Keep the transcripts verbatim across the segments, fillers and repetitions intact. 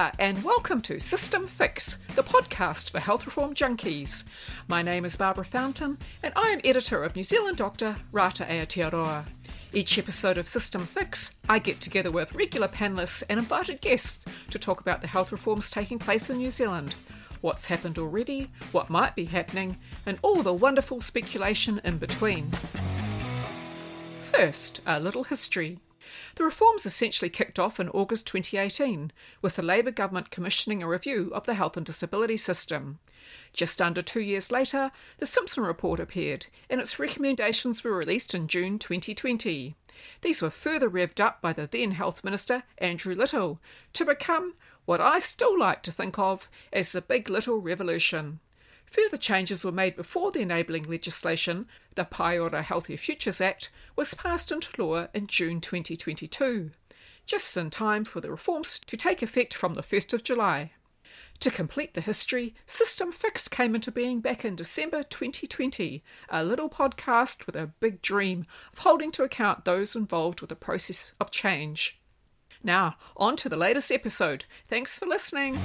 Kia and welcome to System Fix, the podcast for health reform junkies. My name is Barbara Fountain and I am editor of New Zealand Doctor Rata Aotearoa. Each episode of System Fix, I get together with regular panellists and invited guests to talk about the health reforms taking place in New Zealand, what's happened already, what might be happening, and all the wonderful speculation in between. First, a little history. The reforms essentially kicked off in August twenty eighteen, with the Labour government commissioning a review of the health and disability system. Just under two years later, the Simpson Report appeared, and its recommendations were released in June twenty twenty. These were further revved up by the then Health Minister, Andrew Little, to become what I still like to think of as the Big Little Revolution. Further changes were made before the enabling legislation, the Paeora Healthier Futures Act, was passed into law in June twenty twenty-two, just in time for the reforms to take effect from the first of July. To complete the history, System Fix came into being back in December twenty twenty, a little podcast with a big dream of holding to account those involved with the process of change. Now, on to the latest episode. Thanks for listening.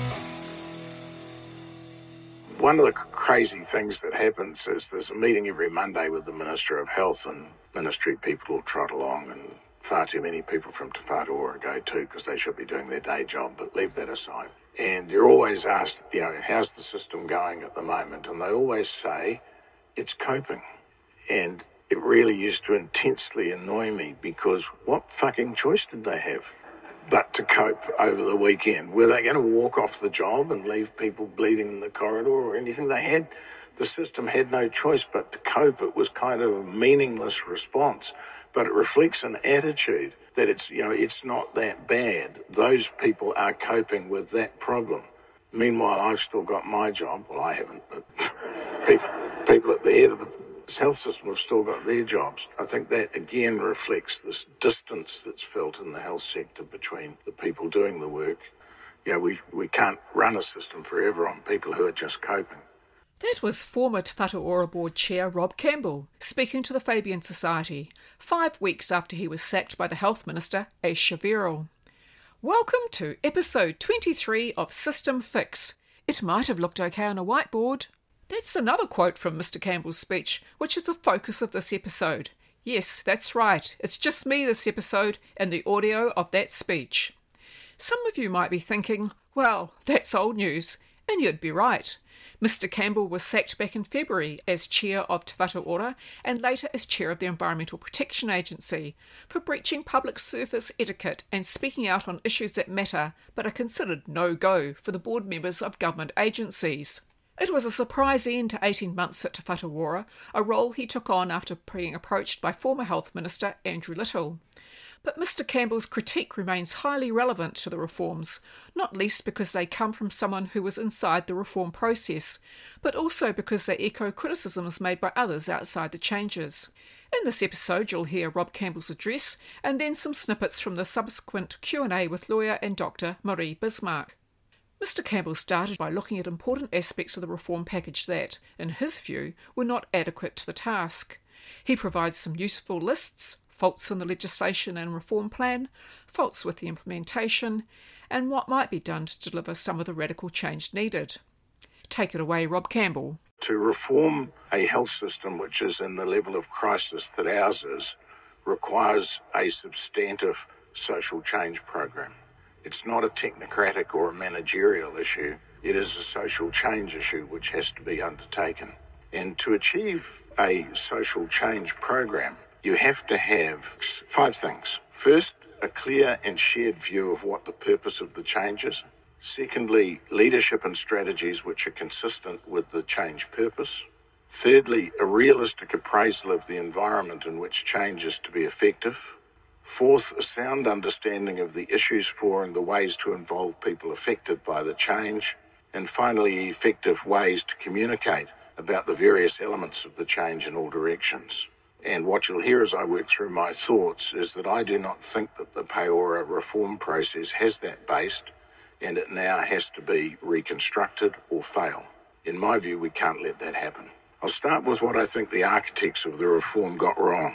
One of the crazy things that happens is there's a meeting every Monday with the Minister of Health, and ministry people will trot along, and far too many people from Te Whatuora go too because they should be doing their day job, but leave that aside. And you're always asked, you know, how's the system going at the moment? And they always say it's coping. And it really used to intensely annoy me because what fucking choice did they have but to cope over the weekend? Were they going to walk off the job and leave people bleeding in the corridor or anything? They had, the system had no choice but to cope. It was kind of a meaningless response, but it reflects an attitude that it's, you know, it's not that bad. Those people are coping with that problem. Meanwhile, I've still got my job. Well, I haven't, but people, people at the head of the health system have still got their jobs. I think that again reflects this distance that's felt in the health sector between the people doing the work. You know, we, we can't run a system forever on people who are just coping. That was former Te Whatuora Board Chair Rob Campbell speaking to the Fabian Society, five weeks after he was sacked by the Health Minister, Aisha Verrall. Welcome to episode twenty-three of System Fix. It might have looked okay on a whiteboard. That's another quote from Mister Campbell's speech, which is the focus of this episode. Yes, that's right. It's just me this episode and the audio of that speech. Some of you might be thinking, well, that's old news, and you'd be right. Mister Campbell was sacked back in February as chair of Te Whatuora and later as chair of the Environmental Protection Agency for breaching public service etiquette and speaking out on issues that matter but are considered no-go for the board members of government agencies. It was a surprise end to eighteen months at Te Whatuora, a role he took on after being approached by former Health Minister Andrew Little. But Mister Campbell's critique remains highly relevant to the reforms, not least because they come from someone who was inside the reform process, but also because they echo criticisms made by others outside the changes. In this episode you'll hear Rob Campbell's address and then some snippets from the subsequent Q and A with lawyer and doctor Marie Bismarck. Mister Campbell started by looking at important aspects of the reform package that, in his view, were not adequate to the task. He provides some useful lists, faults in the legislation and reform plan, faults with the implementation, and what might be done to deliver some of the radical change needed. Take it away, Rob Campbell. To reform a health system which is in the level of crisis that ours is requires a substantive social change program. It's not a technocratic or a managerial issue. It is a social change issue which has to be undertaken. And to achieve a social change program, you have to have five things. First, a clear and shared view of what the purpose of the change is. Secondly, leadership and strategies which are consistent with the change purpose. Thirdly, a realistic appraisal of the environment in which change is to be effective. Fourth, a sound understanding of the issues for and the ways to involve people affected by the change. And finally, effective ways to communicate about the various elements of the change in all directions. And what you'll hear as I work through my thoughts is that I do not think that the Paeora reform process has that based, and it now has to be reconstructed or fail. In my view, we can't let that happen. I'll start with what I think the architects of the reform got wrong.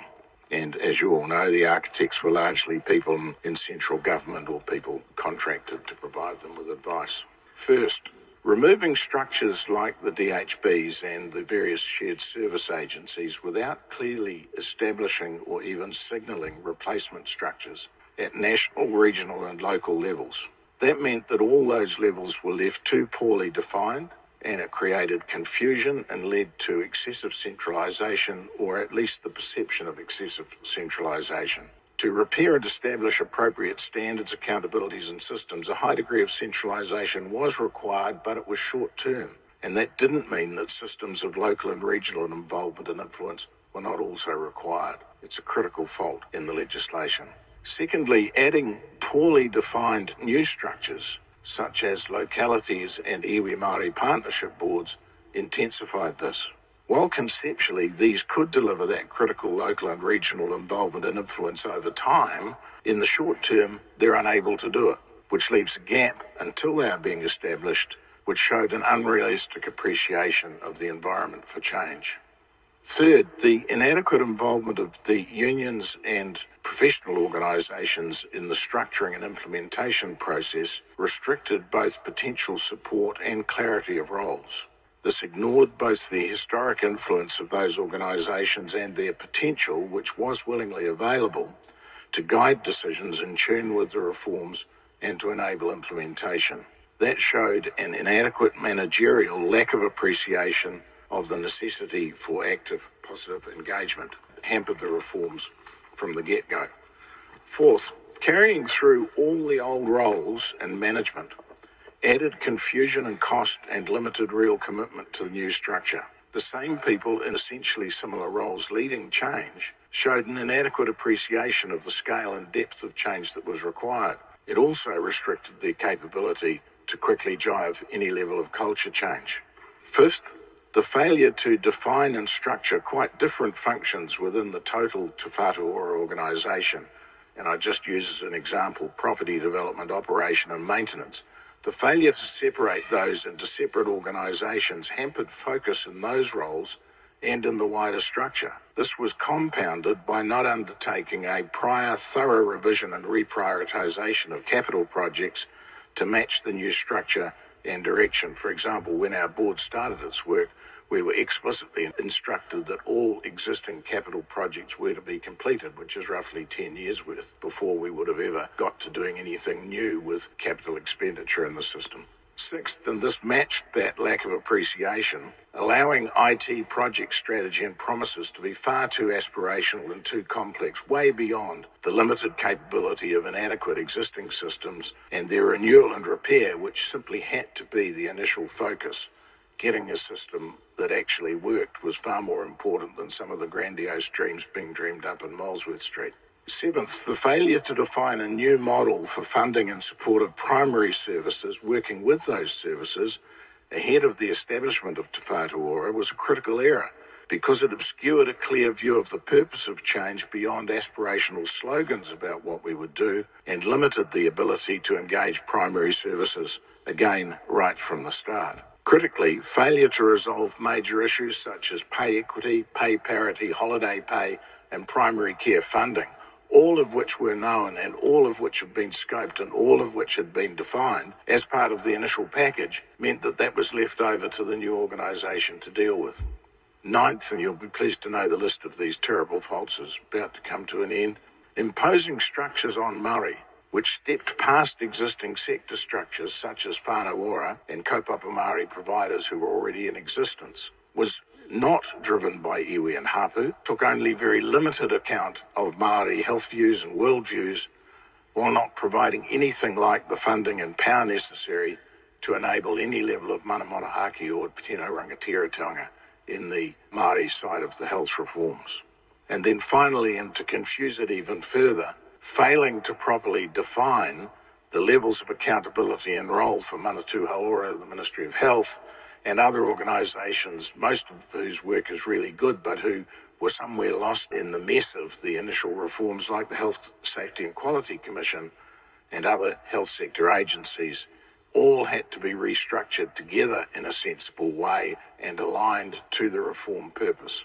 And as you all know, the architects were largely people in central government or people contracted to provide them with advice. First, removing structures like the D H Bs and the various shared service agencies without clearly establishing or even signalling replacement structures at national, regional and local levels. That meant that all those levels were left too poorly defined, and it created confusion and led to excessive centralisation, or at least the perception of excessive centralisation. To repair and establish appropriate standards, accountabilities and systems, a high degree of centralisation was required, but it was short-term. And that didn't mean that systems of local and regional involvement and influence were not also required. It's a critical fault in the legislation. Secondly, adding poorly defined new structures, such as localities and iwi Māori partnership boards, intensified this. While conceptually these could deliver that critical local and regional involvement and influence over time, in the short term they're unable to do it, which leaves a gap until they are being established, which showed an unrealistic appreciation of the environment for change. Third, the inadequate involvement of the unions and professional organisations in the structuring and implementation process restricted both potential support and clarity of roles. This ignored both the historic influence of those organisations and their potential, which was willingly available, to guide decisions in tune with the reforms and to enable implementation. That showed an inadequate managerial lack of appreciation of the necessity for active, positive engagement, hampered the reforms from the get-go. Fourth, carrying through all the old roles and management added confusion and cost and limited real commitment to the new structure. The same people in essentially similar roles leading change showed an inadequate appreciation of the scale and depth of change that was required. It also restricted their capability to quickly drive any level of culture change. Fifth, the failure to define and structure quite different functions within the total Te Whatu Ora organisation, and I just use as an example property development, operation and maintenance. The failure to separate those into separate organisations hampered focus in those roles and in the wider structure. This was compounded by not undertaking a prior thorough revision and reprioritisation of capital projects to match the new structure and direction. For example, when our board started its work, we were explicitly instructed that all existing capital projects were to be completed, which is roughly ten years worth, before we would have ever got to doing anything new with capital expenditure in the system. Sixth, and this matched that lack of appreciation, allowing I T project strategy and promises to be far too aspirational and too complex, way beyond the limited capability of inadequate existing systems and their renewal and repair, which simply had to be the initial focus. Getting a system that actually worked was far more important than some of the grandiose dreams being dreamed up in Molesworth Street. Seventh, the failure to define a new model for funding and support of primary services, working with those services ahead of the establishment of Te Whatu Ora, was a critical error because it obscured a clear view of the purpose of change beyond aspirational slogans about what we would do and limited the ability to engage primary services, again, right from the start. Critically, failure to resolve major issues such as pay equity, pay parity, holiday pay, and primary care funding, all of which were known and all of which had been scoped and all of which had been defined as part of the initial package, meant that that was left over to the new organisation to deal with. Ninth, and you'll be pleased to know the list of these terrible faults is about to come to an end, imposing structures on Māori which stepped past existing sector structures such as Whānau Ora and kaupapa Māori providers who were already in existence, was not driven by iwi and hapu, took only very limited account of Māori health views and worldviews, while not providing anything like the funding and power necessary to enable any level of mana moana haki or tino rangatiratanga in the Māori side of the health reforms. And then finally, and to confuse it even further, failing to properly define the levels of accountability and role for Manatū Hauora, the Ministry of Health, and other organisations, most of whose work is really good, but who were somewhere lost in the mess of the initial reforms like the Health, Safety and Quality Commission and other health sector agencies, all had to be restructured together in a sensible way and aligned to the reform purpose.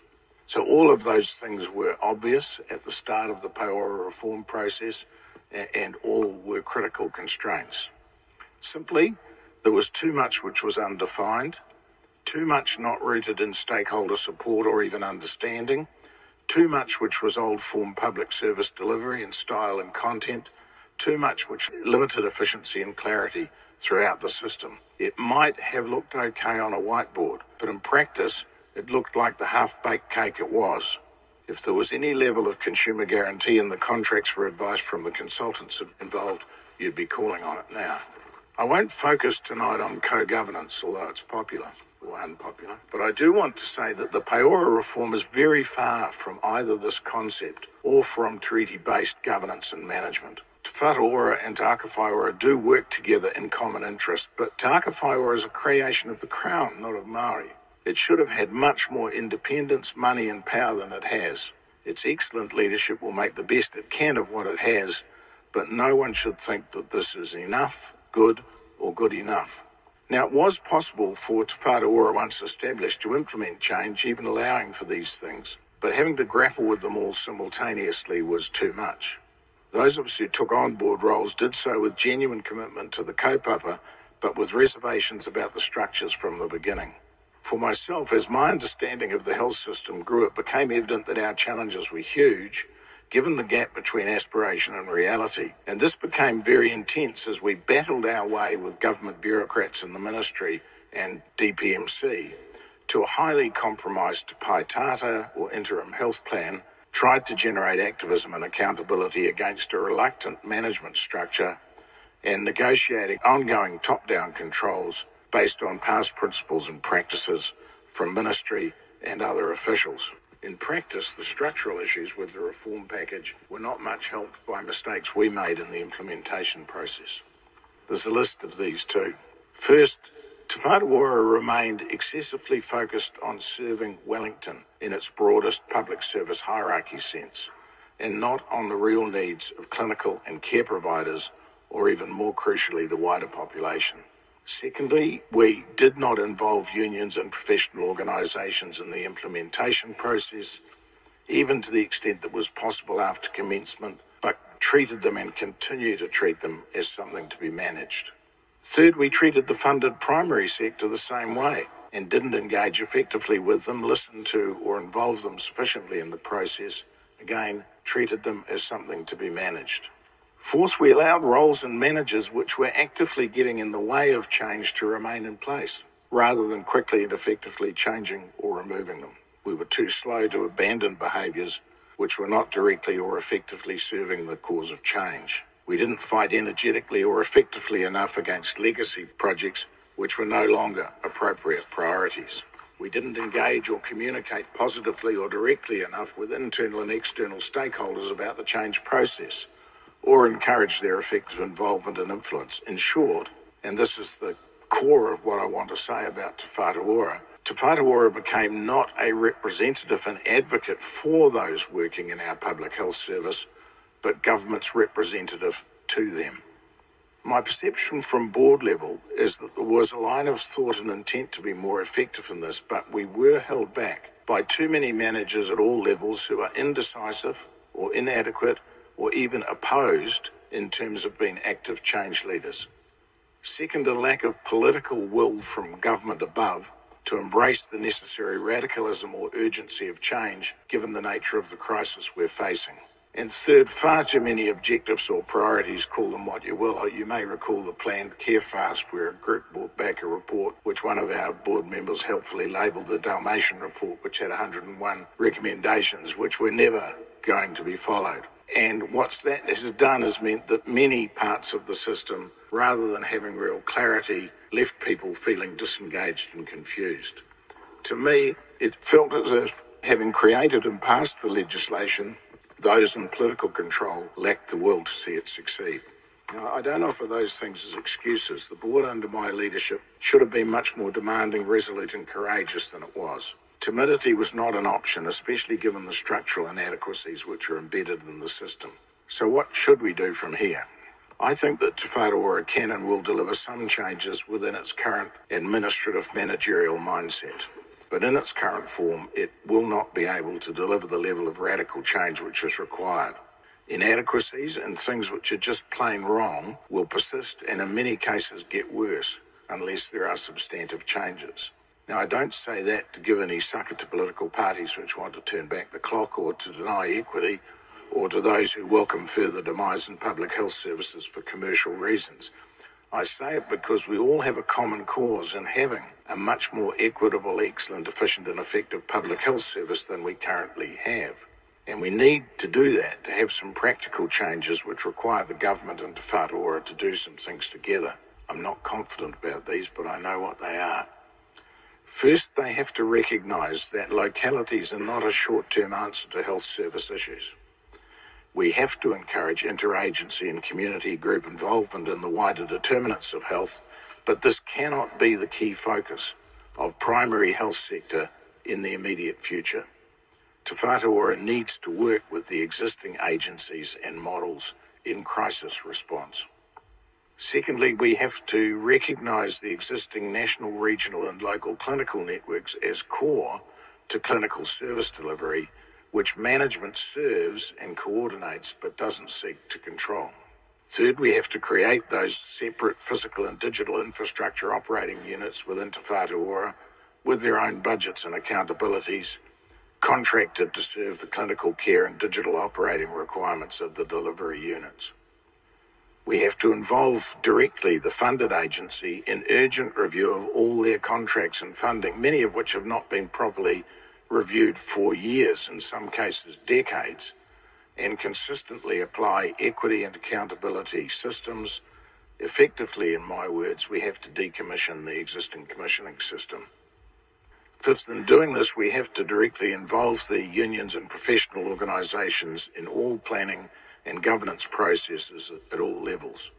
So all of those things were obvious at the start of the Paora reform process, and all were critical constraints. Simply, there was too much which was undefined, too much not rooted in stakeholder support or even understanding, too much which was old-form public service delivery in style and content, too much which limited efficiency and clarity throughout the system. It might have looked okay on a whiteboard, but in practice, it looked like the half-baked cake it was. If there was any level of consumer guarantee in the contracts for advice from the consultants involved, you'd be calling on it now. I won't focus tonight on co-governance, although it's popular or unpopular, but I do want to say that the Paora reform is very far from either this concept or from treaty-based governance and management. Te Whatu Ora and Te Aka Whaiora do work together in common interest, but Te Aka Whaiora is a creation of the Crown, not of Māori. It should have had much more independence, money and power than it has. Its excellent leadership will make the best it can of what it has, but no one should think that this is enough, good, or good enough. Now, it was possible for Te Whatu Ora, once established, to implement change, even allowing for these things, but having to grapple with them all simultaneously was too much. Those of us who took on board roles did so with genuine commitment to the kaupapa, but with reservations about the structures from the beginning. For myself, as my understanding of the health system grew, it became evident that our challenges were huge, given the gap between aspiration and reality. And this became very intense as we battled our way with government bureaucrats in the ministry and D P M C to a highly compromised Pai Tata or interim health plan, tried to generate activism and accountability against a reluctant management structure, and negotiating ongoing top-down controls based on past principles and practices from ministry and other officials. In practice, the structural issues with the reform package were not much helped by mistakes we made in the implementation process. There's a list of these too. First, Te Whatu Ora remained excessively focused on serving Wellington in its broadest public service hierarchy sense, and not on the real needs of clinical and care providers, or even more crucially, the wider population. Secondly, we did not involve unions and professional organisations in the implementation process, even to the extent that was possible after commencement, but treated them and continue to treat them as something to be managed. Third, we treated the funded primary sector the same way and didn't engage effectively with them, listen to or involve them sufficiently in the process. Again, treated them as something to be managed. Fourth, we allowed roles and managers which were actively getting in the way of change to remain in place, rather than quickly and effectively changing or removing them. We were too slow to abandon behaviours which were not directly or effectively serving the cause of change. We didn't fight energetically or effectively enough against legacy projects which were no longer appropriate priorities. We didn't engage or communicate positively or directly enough with internal and external stakeholders about the change process, or encourage their effective involvement and influence. In short, and this is the core of what I want to say about Te Whatu Ora, Te Whatu Ora became not a representative and advocate for those working in our public health service, but government's representative to them. My perception from board level is that there was a line of thought and intent to be more effective in this, but we were held back by too many managers at all levels who are indecisive or inadequate or even opposed in terms of being active change leaders. Second, a lack of political will from government above to embrace the necessary radicalism or urgency of change given the nature of the crisis we're facing. And third, far too many objectives or priorities, call them what you will. You may recall the planned care fast where a group brought back a report which one of our board members helpfully labelled the Dalmatian report, which had one hundred and one recommendations which were never going to be followed. And what that has done has meant that many parts of the system, rather than having real clarity, left people feeling disengaged and confused. To me, it felt as if, having created and passed the legislation, those in political control lacked the will to see it succeed. Now, I don't offer those things as excuses. The board under my leadership should have been much more demanding, resolute and courageous than it was. Timidity was not an option, especially given the structural inadequacies which are embedded in the system. So what should we do from here? I think that Te Whatu Ora can and will deliver some changes within its current administrative managerial mindset. but in its current form, it will not be able to deliver the level of radical change which is required. Inadequacies and things which are just plain wrong will persist and in many cases get worse unless there are substantive changes. Now, I don't say that to give any succor to political parties which want to turn back the clock or to deny equity, or to those who welcome further demise in public health services for commercial reasons. I say it because we all have a common cause in having a much more equitable, excellent, efficient and effective public health service than we currently have. And we need to do that, to have some practical changes which require the government and Te Whatu Ora to do some things together. I'm not confident about these, but I know what they are. First, they have to recognise that localities are not a short-term answer to health service issues. We have to encourage interagency and community group involvement in the wider determinants of health, but this cannot be the key focus of primary health sector in the immediate future. Te Whatu Ora needs to work with the existing agencies and models in crisis response. Secondly, we have to recognise the existing national, regional and local clinical networks as core to clinical service delivery, which management serves and coordinates but doesn't seek to control. Third, we have to create those separate physical and digital infrastructure operating units within Te Whatu Ora with their own budgets and accountabilities, contracted to serve the clinical care and digital operating requirements of the delivery units. We have to involve directly the funded agency in urgent review of all their contracts and funding, many of which have not been properly reviewed for years, in some cases decades, and consistently apply equity and accountability systems. Effectively, in my words, we have to decommission the existing commissioning system. Fifth, in doing this, we have to directly involve the unions and professional organisations in all planning and governance processes at all levels.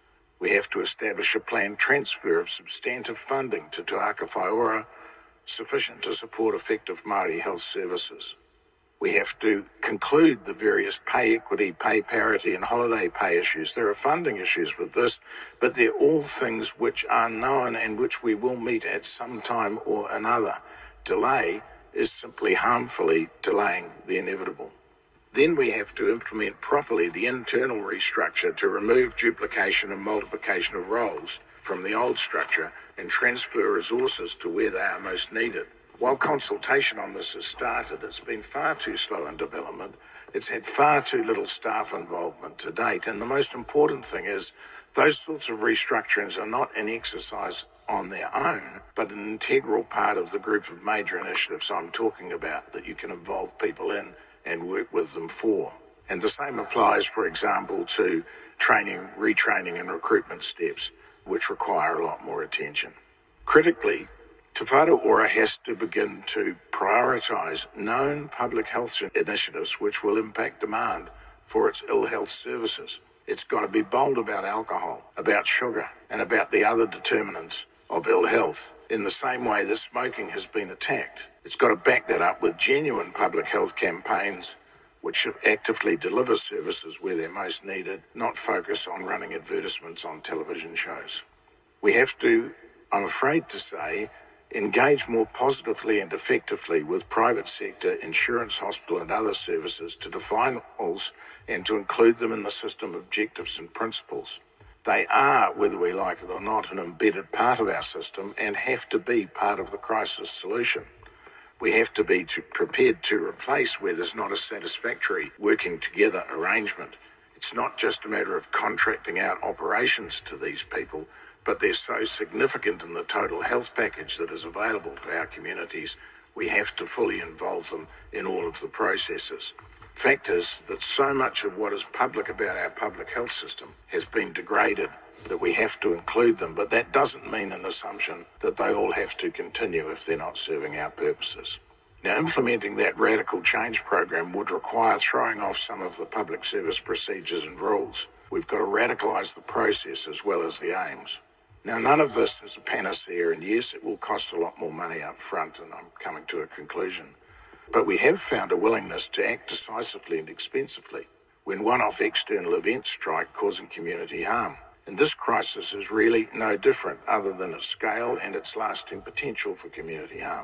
We have to establish a planned transfer of substantive funding to Te Aka Whaiora, sufficient to support effective Māori health services. We have to conclude the various pay equity, pay parity and holiday pay issues. There are funding issues with this, but they're all things which are known and which we will meet at some time or another. Delay is simply harmfully delaying the inevitable. Then we have to implement properly the internal restructure to remove duplication and multiplication of roles from the old structure and transfer resources to where they are most needed. While consultation on this has started, it's been far too slow in development. It's had far too little staff involvement to date. And the most important thing is those sorts of restructurings are not an exercise on their own, but an integral part of the group of major initiatives I'm talking about that you can involve people in and work with them for. And the same applies, for example, to training, retraining and recruitment steps, which require a lot more attention. Critically, Te Whatu Ora has to begin to prioritise known public health initiatives which will impact demand for its ill health services. It's got to be bold about alcohol, about sugar, and about the other determinants of ill health. In the same way that smoking has been attacked, it's got to back that up with genuine public health campaigns which actively deliver services where they're most needed, not focus on running advertisements on television shows. We have to, I'm afraid to say, engage more positively and effectively with private sector, insurance, hospital and other services to define roles and to include them in the system objectives and principles. They are, whether we like it or not, an embedded part of our system and have to be part of the crisis solution. We have to be to, prepared to replace where there's not a satisfactory working together arrangement. It's not just a matter of contracting out operations to these people, but they're so significant in the total health package that is available to our communities, we have to fully involve them in all of the processes. Fact is that so much of what is public about our public health system has been degraded that we have to include them, but that doesn't mean an assumption that they all have to continue if they're not serving our purposes. Now, implementing that radical change program would require throwing off some of the public service procedures and rules. We've got to radicalise the process as well as the aims. Now, none of this is a panacea, and yes, it will cost a lot more money up front, and I'm coming to a conclusion. But we have found a willingness to act decisively and expensively when one-off external events strike, causing community harm. And this crisis is really no different other than its scale and its lasting potential for community harm.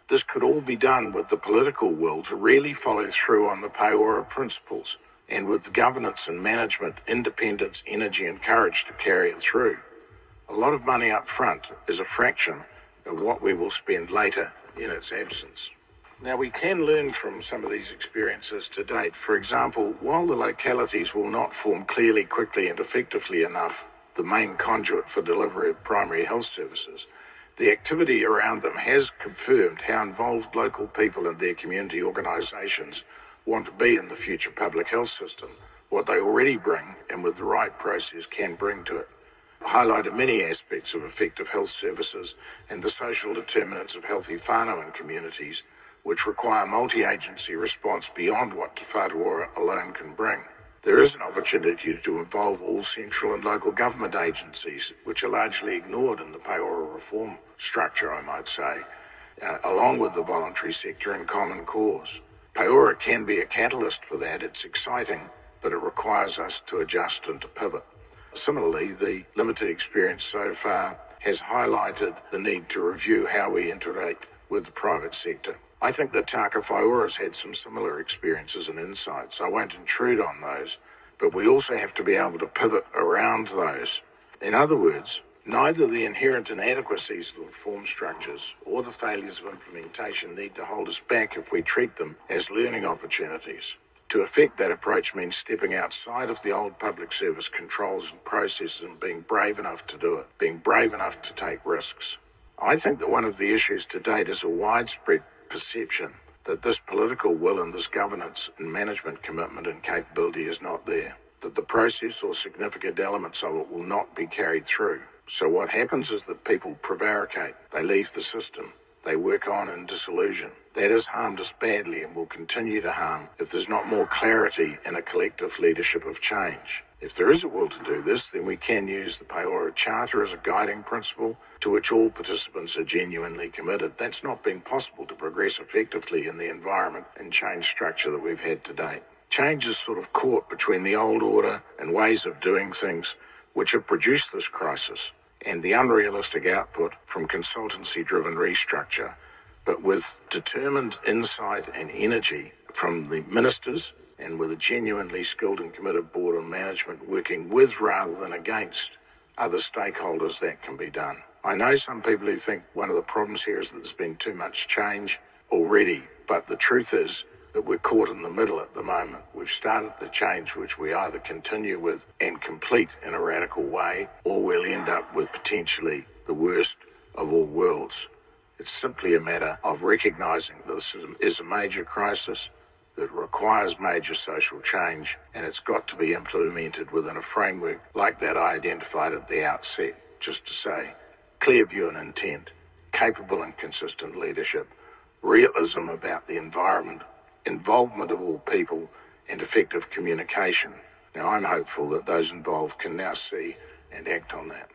This could all be done with the political will to really follow through on the Paiora principles, and with the governance and management, independence, energy and courage to carry it through. A lot of money up front is a fraction of what we will spend later in its absence. Now, we can learn from some of these experiences to date. For example, while the localities will not form clearly, quickly and effectively enough the main conduit for delivery of primary health services, the activity around them has confirmed how involved local people and their community organisations want to be in the future public health system, what they already bring and with the right process can bring to it. Highlighted many aspects of effective health services and the social determinants of healthy whānau in communities, which require multi-agency response beyond what Te Whātua alone can bring. There is an opportunity to involve all central and local government agencies, which are largely ignored in the Paiora reform structure, I might say, uh, along with the voluntary sector and common cause. Paiora can be a catalyst for that. It's exciting, but it requires us to adjust and to pivot. Similarly, the limited experience so far has highlighted the need to review how we integrate with the private sector. I think that Taka Whaiora's had some similar experiences and insights. I won't intrude on those, but we also have to be able to pivot around those. In other words, neither the inherent inadequacies of the reform structures or the failures of implementation need to hold us back if we treat them as learning opportunities. To effect that approach means stepping outside of the old public service controls and processes and being brave enough to do it, being brave enough to take risks. I think that one of the issues to date is a widespread perception that this political will and this governance and management commitment and capability is not there, that the process or significant elements of it will not be carried through. So what happens is that people prevaricate, they leave the system, they work on in disillusion. That has harmed us badly and will continue to harm if there's not more clarity and a collective leadership of change. If there is a will to do this, then we can use the Paiora Charter as a guiding principle to which all participants are genuinely committed. That's not been possible to progress effectively in the environment and change structure that we've had to date. Change is sort of caught between the old order and ways of doing things which have produced this crisis and the unrealistic output from consultancy-driven restructure, but with determined insight and energy from the ministers and with a genuinely skilled and committed board and management working with rather than against other stakeholders, that can be done. I know some people who think one of the problems here is that there's been too much change already, but the truth is that we're caught in the middle at the moment. We've started the change which we either continue with and complete in a radical way, or we'll end up with potentially the worst of all worlds. It's simply a matter of recognising that this is a major crisis that requires major social change, and it's got to be implemented within a framework like that I identified at the outset, just to say clear view and intent, capable and consistent leadership, realism about the environment, involvement of all people, and effective communication. Now, I'm hopeful that those involved can now see and act on that.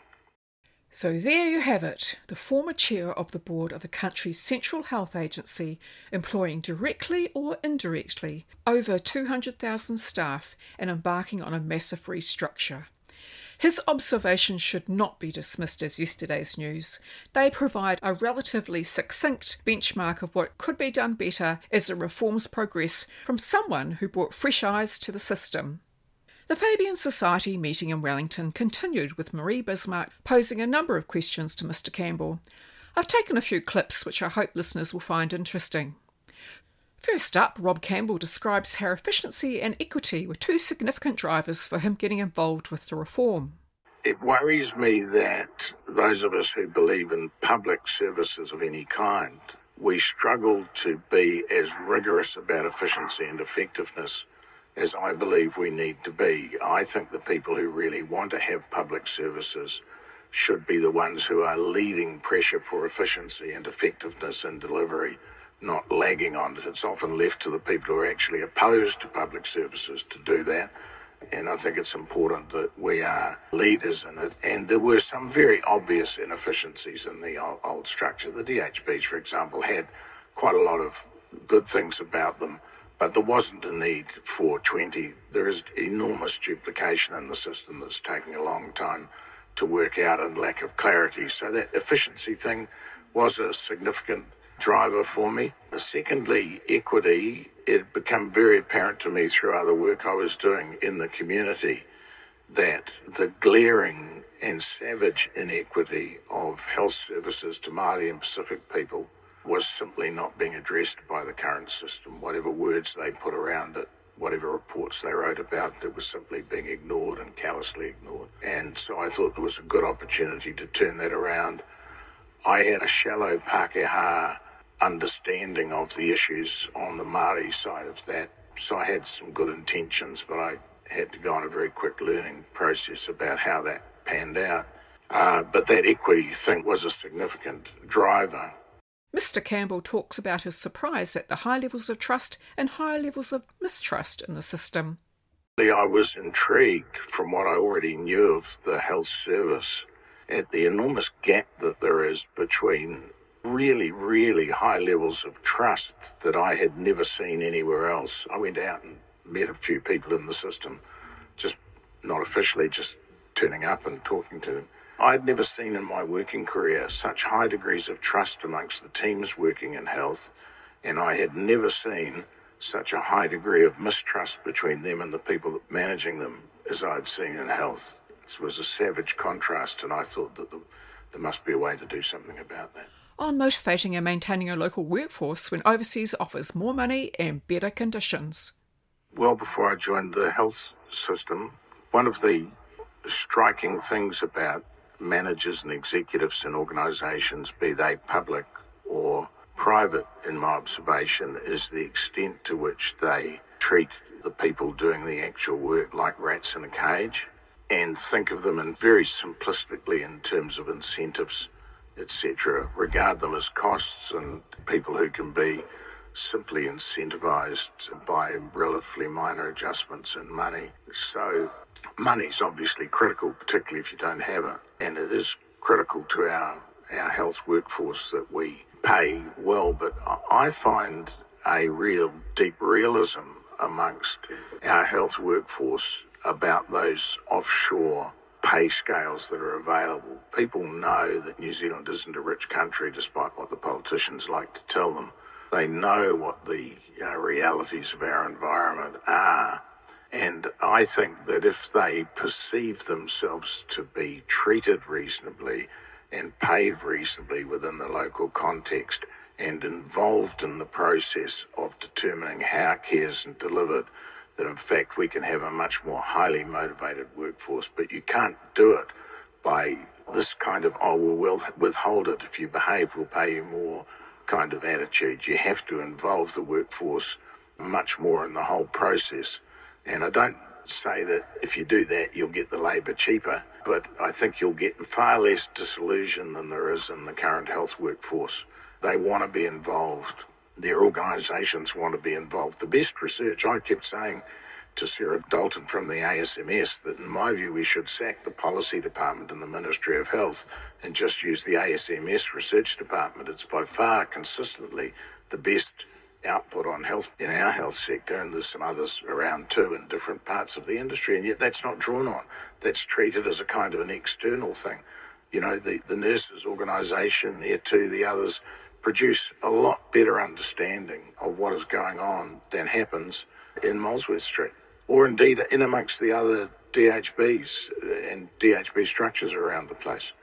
So there you have it, the former chair of the board of the country's central health agency, employing directly or indirectly over two hundred thousand staff and embarking on a massive restructure. His observations should not be dismissed as yesterday's news. They provide a relatively succinct benchmark of what could be done better as the reforms progress from someone who brought fresh eyes to the system. The Fabian Society meeting in Wellington continued with Marie Bismarck posing a number of questions to Mister Campbell. I've taken a few clips which I hope listeners will find interesting. First up, Rob Campbell describes how efficiency and equity were two significant drivers for him getting involved with the reform. It worries me that those of us who believe in public services of any kind, we struggle to be as rigorous about efficiency and effectiveness as I believe we need to be. I think the people who really want to have public services should be the ones who are leading pressure for efficiency and effectiveness in delivery, not lagging on it. It's often left to the people who are actually opposed to public services to do that. And I think it's important that we are leaders in it. And there were some very obvious inefficiencies in the old, old structure. The D H Bs, for example, had quite a lot of good things about them, but there wasn't a need for twenty. There is enormous duplication in the system that's taking a long time to work out and lack of clarity. So that efficiency thing was a significant driver for me. Secondly, equity. It had become very apparent to me through other work I was doing in the community that the glaring and savage inequity of health services to Māori and Pacific people was simply not being addressed by the current system. Whatever words they put around it, whatever reports they wrote about it, it was simply being ignored and callously ignored. And so I thought there was a good opportunity to turn that around. I had a shallow Pākehā understanding of the issues on the Māori side of that, so I had some good intentions, but I had to go on a very quick learning process about how that panned out. Uh, but that equity thing was a significant driver. Mister Campbell talks about his surprise at the high levels of trust and high levels of mistrust in the system. I was intrigued from what I already knew of the health service at the enormous gap that there is between really, really high levels of trust that I had never seen anywhere else. I went out and met a few people in the system, just not officially, just turning up and talking to them. I'd never seen in my working career such high degrees of trust amongst the teams working in health, and I had never seen such a high degree of mistrust between them and the people managing them as I'd seen in health. This was a savage contrast, and I thought that the, there must be a way to do something about that. On motivating and maintaining a local workforce when overseas offers more money and better conditions. Well, before I joined the health system, one of the striking things about managers and executives in organisations, be they public or private in my observation, is the extent to which they treat the people doing the actual work like rats in a cage and think of them in very simplistically in terms of incentives, et cetera, regard them as costs and people who can be simply incentivised by relatively minor adjustments in money. So money's obviously critical, particularly if you don't have it, and it is critical to our, our health workforce that we pay well, but I find a real deep realism amongst our health workforce about those offshore pay scales that are available. People know that New Zealand isn't a rich country, despite what the politicians like to tell them. They know what the uh, realities of our environment are. And I think that if they perceive themselves to be treated reasonably and paid reasonably within the local context and involved in the process of determining how care is delivered, that in fact we can have a much more highly motivated workforce. But you can't do it by this kind of, oh, well, we'll withhold it if you behave, we'll pay you more kind of attitude. You have to involve the workforce much more in the whole process. And I don't say that if you do that, you'll get the labour cheaper, but I think you'll get far less disillusion than there is in the current health workforce. They want to be involved. Their organisations want to be involved. The best research, I kept saying to Sarah Dalton from the A S M S that in my view we should sack the policy department in the Ministry of Health and just use the A S M S research department. It's by far consistently the best output on health in our health sector, and there's some others around too in different parts of the industry, and yet that's not drawn on. That's treated as a kind of an external thing. You know, the, the nurses organisation there too, the others produce a lot better understanding of what is going on than happens in Molesworth Street, or indeed in amongst the other D H Bs and D H B structures around the place.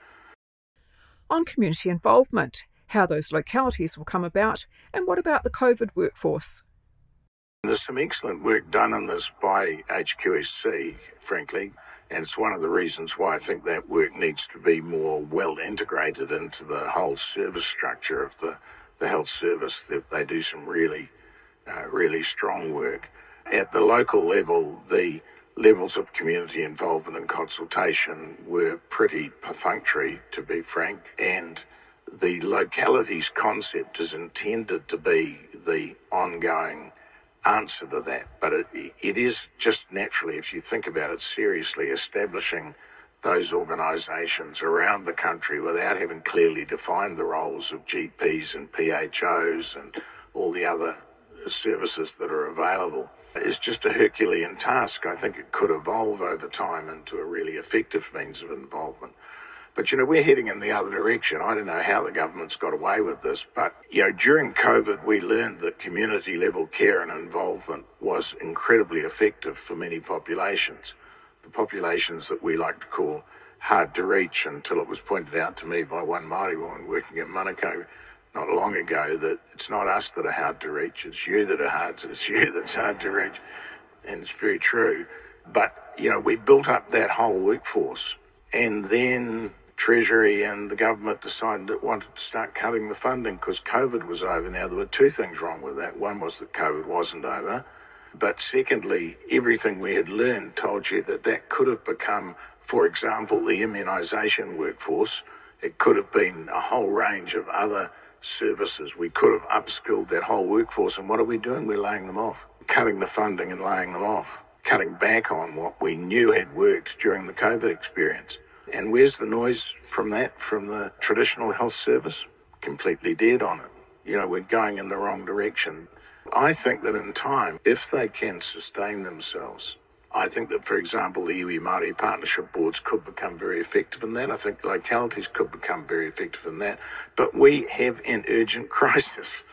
On community involvement, how those localities will come about, and what about the COVID workforce? There's some excellent work done on this by H Q S C, frankly, and it's one of the reasons why I think that work needs to be more well integrated into the whole service structure of the, the health service. They, they do some really, uh, really strong work. At the local level, the levels of community involvement and consultation were pretty perfunctory, to be frank, and the localities concept is intended to be the ongoing answer to that, but it, it is just naturally, if you think about it seriously, establishing those organisations around the country without having clearly defined the roles of G Ps and P H Os and all the other services that are available is just a Herculean task. I think it could evolve over time into a really effective means of involvement. But, you know, we're heading in the other direction. I don't know how the government's got away with this, but, you know, during COVID, we learned that community-level care and involvement was incredibly effective for many populations. The populations that we like to call hard to reach, until it was pointed out to me by one Māori woman working in Manukau not long ago that it's not us that are hard to reach, it's you that are hard, it's you that's hard to reach. And it's very true. But, you know, we built up that whole workforce, and then Treasury and the government decided it wanted to start cutting the funding because COVID was over. Now, there were two things wrong with that. One was that COVID wasn't over. But secondly, everything we had learned told you that that could have become, for example, the immunisation workforce. It could have been a whole range of other services. We could have upskilled that whole workforce. And what are we doing? We're laying them off, cutting the funding and laying them off, cutting back on what we knew had worked during the COVID experience. And where's the noise from that, from the traditional health service? Completely dead on it. You know, we're going in the wrong direction. I think that in time, if they can sustain themselves, I think that, for example, the iwi Māori partnership boards could become very effective in that. I think localities could become very effective in that. But we have an urgent crisis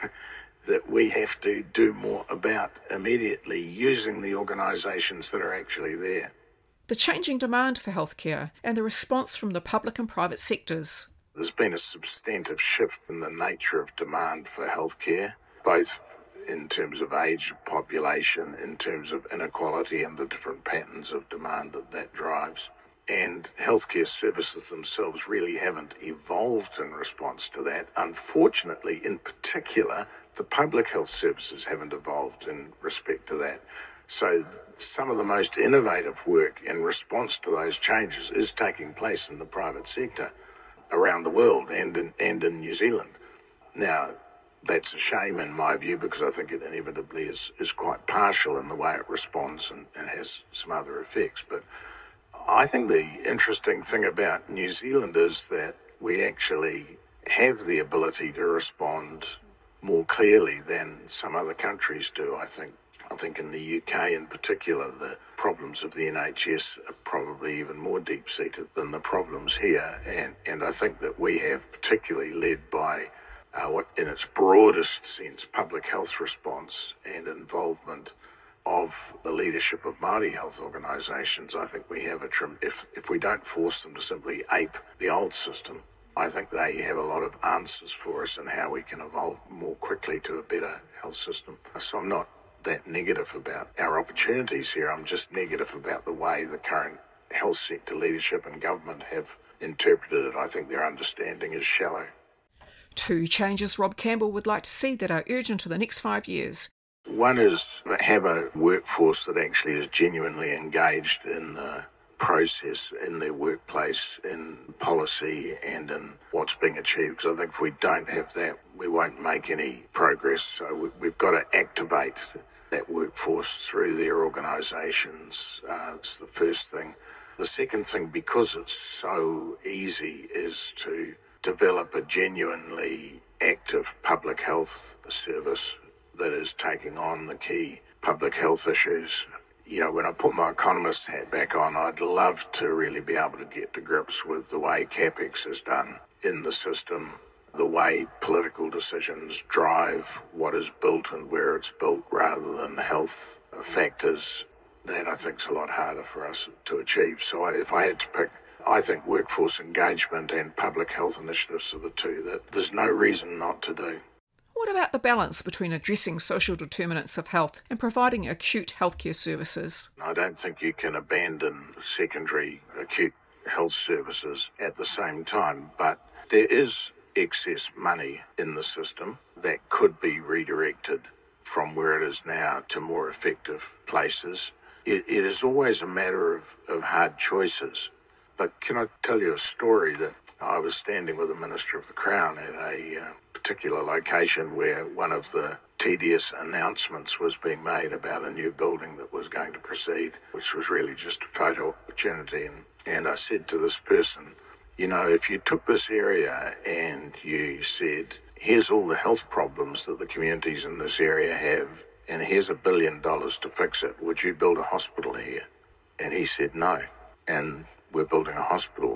that we have to do more about immediately, using the organisations that are actually there. The changing demand for healthcare and the response from the public and private sectors. There's been a substantive shift in the nature of demand for healthcare, both in terms of age of population, in terms of inequality and the different patterns of demand that that drives. And healthcare services themselves really haven't evolved in response to that. Unfortunately, in particular, the public health services haven't evolved in respect to that. So some of the most innovative work in response to those changes is taking place in the private sector around the world and in, and in New Zealand. Now, that's a shame in my view, because I think it inevitably is, is quite partial in the way it responds and, and has some other effects. But I think the interesting thing about New Zealand is that we actually have the ability to respond more clearly than some other countries do. I think I think in the U K in particular, the problems of the N H S are probably even more deep-seated than the problems here. And, and I think that we have, particularly led by uh, what, in its broadest sense, public health response and involvement of the leadership of Māori health organisations. I think we have a trim. If if we don't force them to simply ape the old system, I think they have a lot of answers for us in how we can evolve more quickly to a better health system. So I'm not that negative about our opportunities here. I'm just negative about the way the current health sector leadership and government have interpreted it. I think their understanding is shallow. Two changes Rob Campbell would like to see that are urgent in the next five years. One is have a workforce that actually is genuinely engaged in the process, in their workplace, in policy and in what's being achieved. Because I think if we don't have that, we won't make any progress. So we've got to activate that workforce through their organisations. Uh, it's the first thing. The second thing, because it's so easy, is to develop a genuinely active public health service that is taking on the key public health issues. You know, when I put my economist hat back on, I'd love to really be able to get to grips with the way CapEx is done in the system, the way political decisions drive what is built and where it's built rather than health factors. That I think is a lot harder for us to achieve. So I, if I had to pick, I think workforce engagement and public health initiatives are the two that there's no reason not to do. What about the balance between addressing social determinants of health and providing acute healthcare services? I don't think you can abandon secondary acute health services at the same time, but there is excess money in the system that could be redirected from where it is now to more effective places. It, it is always a matter of, of hard choices. But can I tell you a story that I was standing with the Minister of the Crown at a uh, particular location where one of the tedious announcements was being made about a new building that was going to proceed, which was really just a photo opportunity. And, and I said to this person, you know, if you took this area and you said, here's all the health problems that the communities in this area have, and here's a billion dollars to fix it, would you build a hospital here? And he said no. And we're building a hospital there.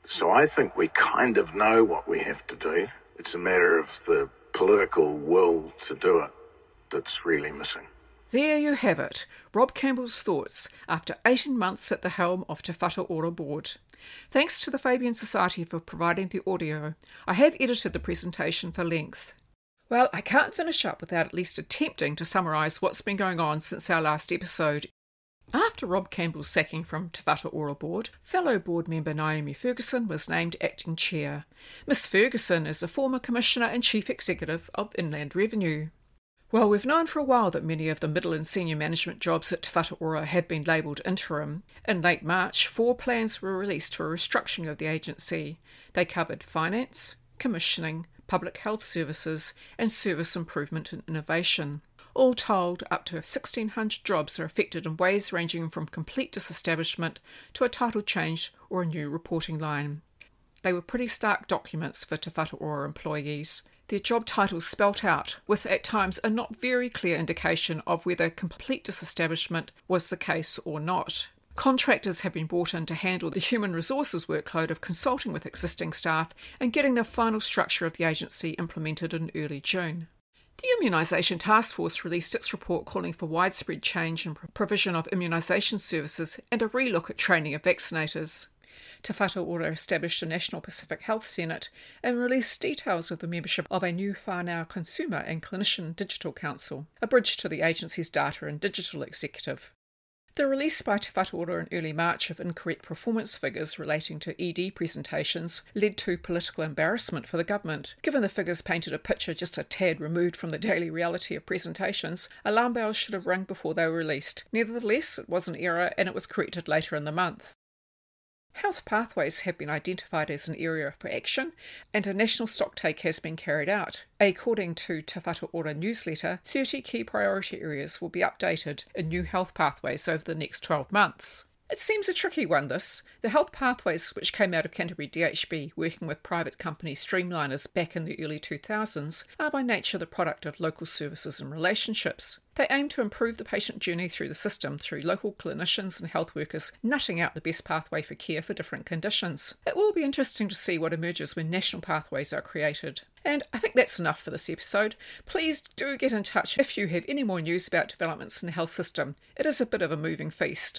So I think we kind of know what we have to do. It's a matter of the political will to do it that's really missing. There you have it, Rob Campbell's thoughts after eighteen months at the helm of Te Whatu Ora Board. Thanks to the Fabian Society for providing the audio. I have edited the presentation for length. Well, I can't finish up without at least attempting to summarise what's been going on since our last episode. After Rob Campbell's sacking from Te Whatu Ora Board, fellow board member Naomi Ferguson was named acting chair. Miss Ferguson is a former Commissioner and Chief Executive of Inland Revenue. Well, we've known for a while that many of the middle and senior management jobs at Te Whatu Ora have been labelled interim. In late March, four plans were released for restructuring of the agency. They covered finance, commissioning, public health services and service improvement and innovation. All told, up to sixteen hundred jobs are affected in ways ranging from complete disestablishment to a title change or a new reporting line. They were pretty stark documents for Te Whatu Ora employees. Their job titles spelt out, with at times a not very clear indication of whether complete disestablishment was the case or not. Contractors have been brought in to handle the human resources workload of consulting with existing staff and getting the final structure of the agency implemented in early June. The Immunisation Task Force released its report calling for widespread change in provision of immunisation services and a relook at training of vaccinators. Te Whatu Ora established a National Pacific Health Senate and released details of the membership of a new whānau Consumer and Clinician Digital Council, a bridge to the agency's data and digital executive. The release by Te Whatu Ora in early March of incorrect performance figures relating to E D presentations led to political embarrassment for the government. Given the figures painted a picture just a tad removed from the daily reality of presentations, alarm bells should have rung before they were released. Nevertheless, it was an error and it was corrected later in the month. Health pathways have been identified as an area for action, and a national stocktake has been carried out. According to Te Whatu Ora newsletter, thirty key priority areas will be updated in new health pathways over the next twelve months. It seems a tricky one, this. The health pathways, which came out of Canterbury D H B working with private company streamliners back in the early two thousands, are by nature the product of local services and relationships. They aim to improve the patient journey through the system through local clinicians and health workers nutting out the best pathway for care for different conditions. It will be interesting to see what emerges when national pathways are created. And I think that's enough for this episode. Please do get in touch if you have any more news about developments in the health system. It is a bit of a moving feast.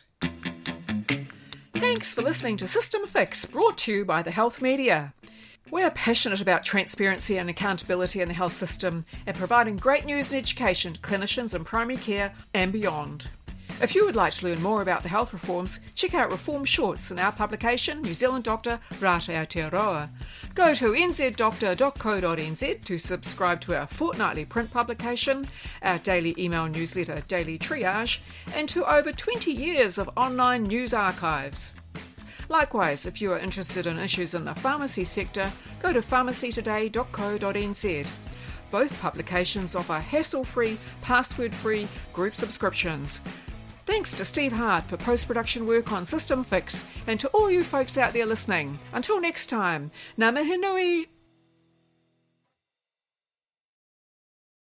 Thanks for listening to System Fix, brought to you by the Health Media. We're passionate about transparency and accountability in the health system and providing great news and education to clinicians in primary care and beyond. If you would like to learn more about the health reforms, check out Reform Shorts in our publication, New Zealand Doctor Rate Aotearoa. Go to n z doctor dot co dot n z to subscribe to our fortnightly print publication, our daily email newsletter Daily Triage, and to over twenty years of online news archives. Likewise, if you are interested in issues in the pharmacy sector, go to pharmacy today dot co dot n z. Both publications offer hassle-free, password-free group subscriptions. Thanks to Steve Hart for post-production work on System Fix, and to all you folks out there listening. Until next time, ngā mihi nui.